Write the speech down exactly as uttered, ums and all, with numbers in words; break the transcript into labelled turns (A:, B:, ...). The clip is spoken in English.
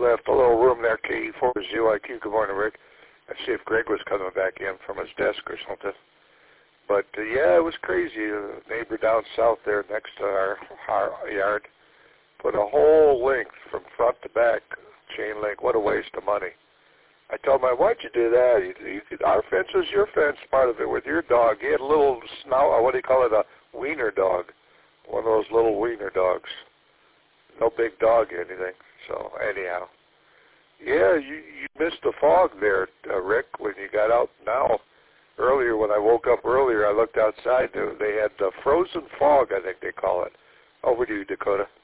A: left a little room there, K E four Z I Q. Good morning, Rick. I'd see if Greg was coming back in from his desk or something. But, uh, yeah, it was crazy. A neighbor down south there next to our, our yard put a whole length from front to back chain link. What a waste of money. I told him, why'd you do that? You, you could, our fence was your fence, part of it, with your dog. He had a little snout, what do you call it, a wiener dog. One of those little wiener dogs. No big dog or anything. So, anyhow. Yeah, you, you missed the fog there, uh, Rick, when you got out now. Earlier, when I woke up earlier, I looked outside. They had the frozen fog, I think they call it. Over to you, Dakota.